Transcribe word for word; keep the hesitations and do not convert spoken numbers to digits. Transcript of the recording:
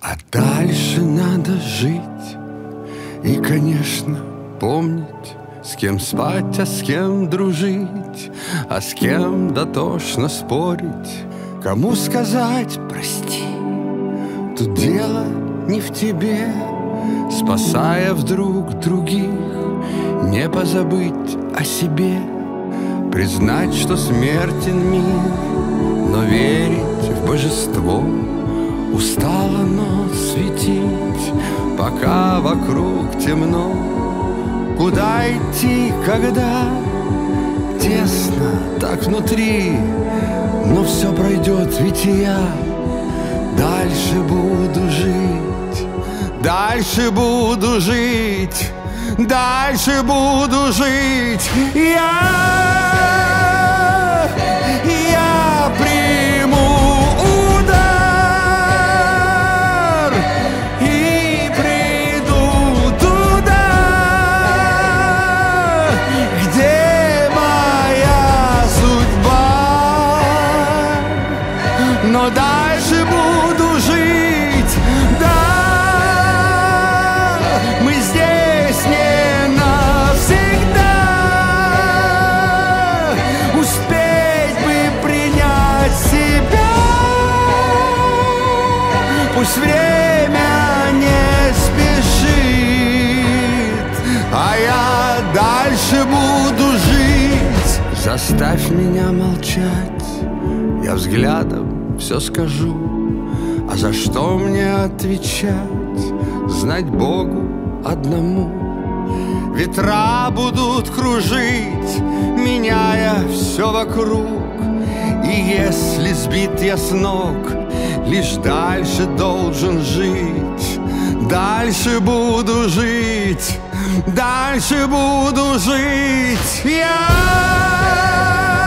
А дальше надо жить и, конечно, помнить, с кем спать, а с кем дружить, а с кем дотошно спорить. Кому сказать прости? Тут дело не в тебе, спасая вдруг других, не позабыть о себе, признать, что смертен мир, но верить в божество. Устало, но светить, пока вокруг темно. Куда идти, когда тесно так внутри? Но все пройдет, ведь и я дальше буду жить, дальше буду жить, дальше буду жить. Я, я приму удар и приду туда, где моя судьба. Но дальше буду жить, да, мы здесь не навсегда. Успеть бы принять себя, пусть время не спешит, а я дальше буду жить. Заставь меня молчать, я взглядом все скажу, а за что мне отвечать, знать Богу одному. Ветра будут кружить, меняя все вокруг, и если сбит я с ног, лишь дальше должен жить, дальше буду жить, дальше буду жить. Я